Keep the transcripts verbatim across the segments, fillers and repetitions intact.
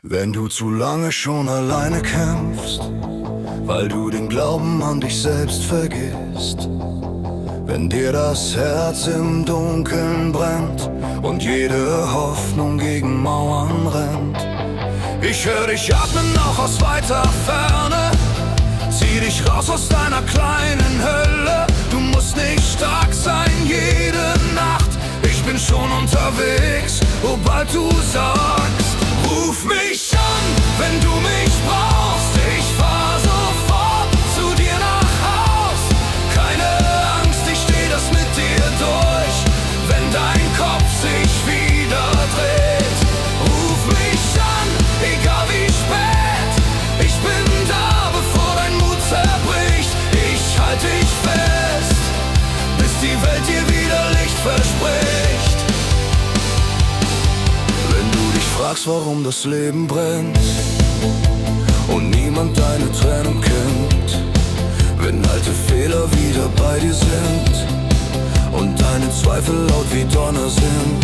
Wenn du zu lange schon alleine kämpfst, weil du den Glauben an dich selbst vergisst, wenn dir das Herz im Dunkeln brennt und jede Hoffnung gegen Mauern rennt, ich hör dich atmen auch aus weiter Ferne. Zieh dich raus aus deiner kleinen Hölle. Du musst nicht stark sein jede Nacht. Ich bin schon unterwegs, sobald du sagst, ruf mich an, wenn du mich brauchst. Ich fahr sofort zu dir nach Haus. Keine Angst, ich steh das mit dir durch. Wenn dein Kopf sich wieder dreht, ruf mich an, egal wie spät. Ich bin da, bevor dein Mut zerbricht. Ich halt dich fest, bis die Welt dir wieder Licht verspricht. Fragst, warum das Leben brennt und niemand deine Tränen kennt, wenn alte Fehler wieder bei dir sind und deine Zweifel laut wie Donner sind.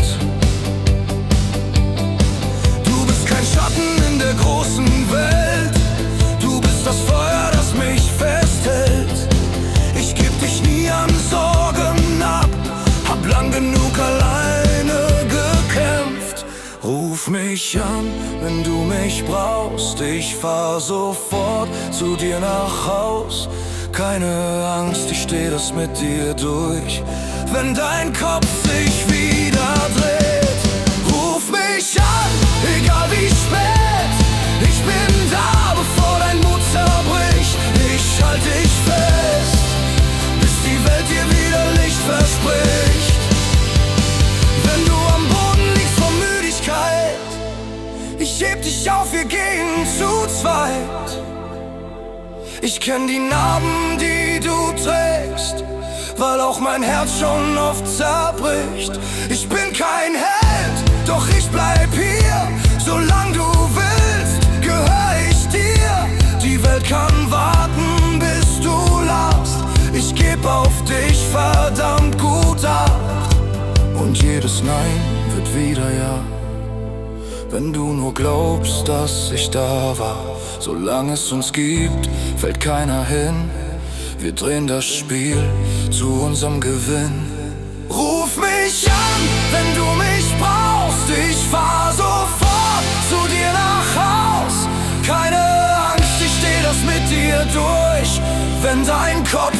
Du bist kein Schatten in der großen Welt, du bist das Feuer, das mich festhält. Ich geb dich nie an Sorgen ab, hab lang genug alleine gekämpft. Ruf mich an, wenn du mich brauchst. Ich fahr sofort zu dir nach Haus. Keine Angst, ich steh das mit dir durch. Wenn dein Kopf sich wieder dreht, ruf mich an, egal wie spät. Ich bin da, bevor dein Mut zerbricht. Ich halt dich fest, bis die Welt dir wieder Licht verspricht. Wenn du am Boden liegst vor Müdigkeit, ich heb dich auf, wir gehen zu zweit. Ich kenn die Narben, die du trägst, weil auch mein Herz schon oft zerbricht. Ich bin kein Held, doch ich bleib hier. Solang du willst, gehör ich dir. Die Welt kann warten, bis du lachst. Ich geb auf dich verdammt gut acht. Und jedes Nein wird wieder Ja. Wenn du nur glaubst, dass ich da war. Solange es uns gibt, fällt keiner hin. Wir drehen das Spiel zu unserem Gewinn. Ruf mich an, wenn du mich brauchst. Ich fahr sofort zu dir nach Haus. Keine Angst, ich steh das mit dir durch. Wenn dein Kopf